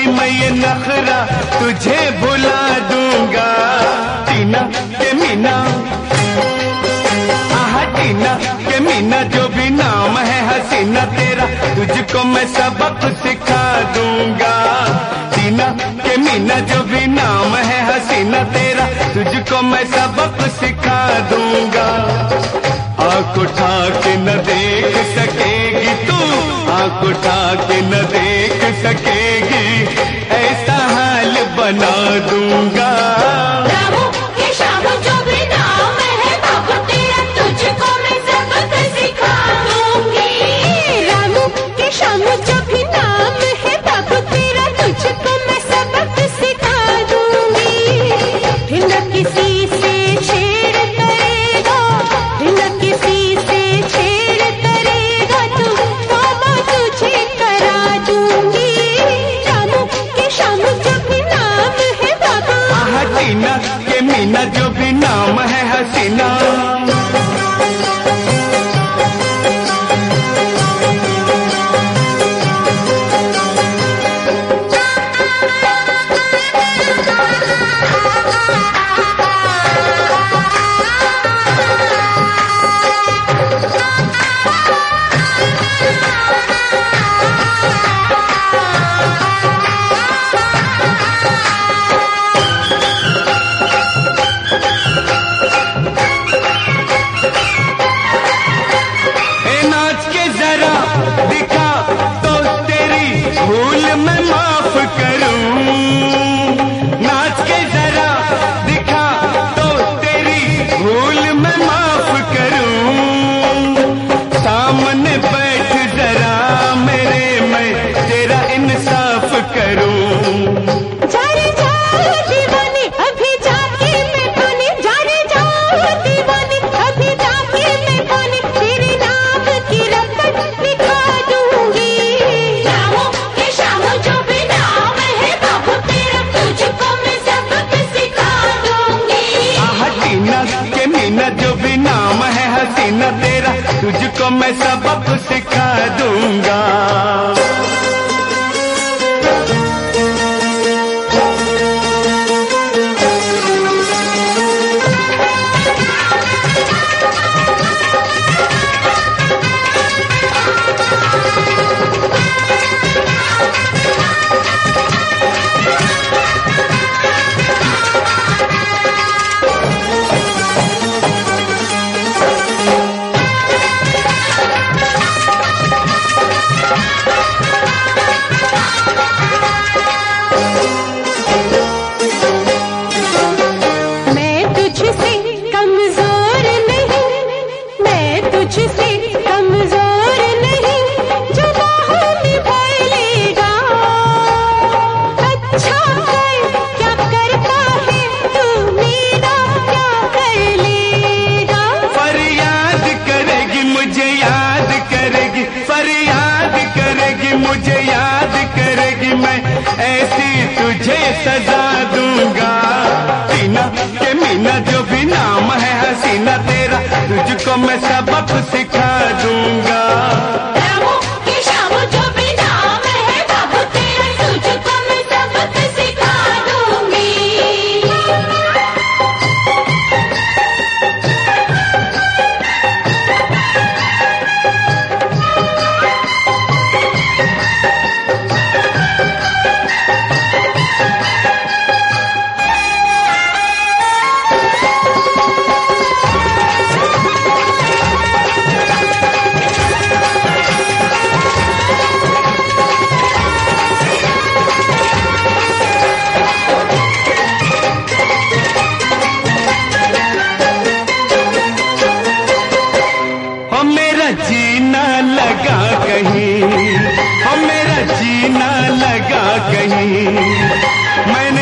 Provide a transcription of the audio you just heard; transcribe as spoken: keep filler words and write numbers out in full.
मैं ये नखरा तुझे भुला दूंगा। टीना के मीना, आहा टीना के मीना, जो भी नाम है हसीना तेरा, तुझको मैं सबक सिखा दूंगा। टीना के मीना, जो भी नाम है हसीना तेरा, तुझको मैं सबक सिखा दूंगा। आँख उठा के न देख सकेगी तू, आँख उठा के न देख सकेगी, ऐसा हाल बना दूंगा। रामू के श्यामू, जो भी नाम है बाबू तेरा, तुझको मैं सबक सिखा दूंगी। रामू के श्यामू, जो भी नाम है बाबू तेरा, तुझको मैं सबक सिखा दूंगी। फिर न किसी से छेड़ करेगा, फिर न किसी से छेड़ करेगा तू, तौबा तुझे करा दूंगी। रामू के श्यामू, जो भी नाम है बाबू, आहा टीना के मीना, जो भी नाम है हसीना। दिखा तो तेरी भूल मैं माफ करूं, नाच के जरा दिखा तो तेरी भूल मैं माफ करूं। सामने बैठ जरा मेरे, मैं तेरा इंसाफ करूं। जाने जाओ दीवानी, अभी जाके मैं पानी, जाने जाओ दीवानी, अभी जाके मैं पानी, तेरे नाम की रकम दिखा दूंगी। रामू के श्यामू, जो भी नाम है बाबू तेरा, तुझको मैं सबक सिखा दूंगी। आहा टीना के मीना, जो भी नाम है हसीना तेरा, तुझको मैं सबक सिखा दूंगा। तुझसे कमजोर नहीं, जो बाहों में भर लेगा। अच्छा कर क्या करता है तू, मेरा क्या कर लेगा। फरियाद करेगी मुझे याद करेगी, फरियाद करेगी मुझे याद करेगी, मैं ऐसी तुझे सजा दूंगा। टीना के मीना, जो भी नाम है हसीना तेरा, तुझको मैं सबक सिखा दूंगा। रामू के श्यामू, जो भी नाम है बाबू तेरा, तुझको मैं सबक सिखा दूंगी। जीना लगा कहीं, ओ मेरा जीना लगा कहीं, मैं